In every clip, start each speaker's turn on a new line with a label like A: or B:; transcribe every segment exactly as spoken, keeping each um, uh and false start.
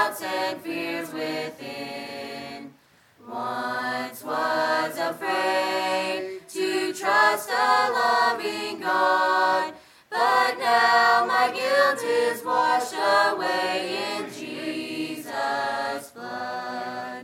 A: doubts and fears within. Once was afraid to trust a loving God, but now my guilt is washed away in Jesus' blood.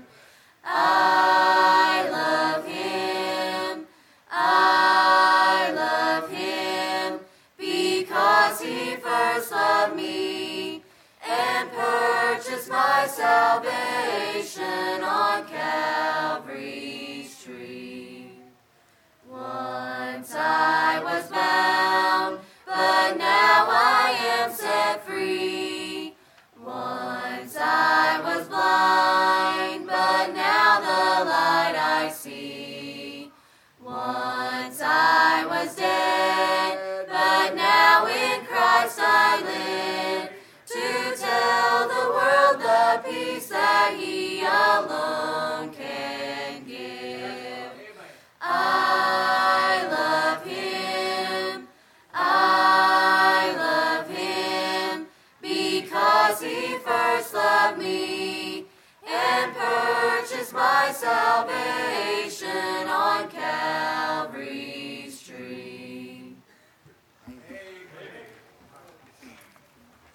A: I love him, I love him, because he first loved me and purchased my salvation on Calvary's tree. Once I was bound, but now I am set free. Once I was blind, but now the light I see. Once I was dead, but now in Christ I live, to tell the world the peace that he alone can give. I love him, I love him, because he first loved me and purchased my salvation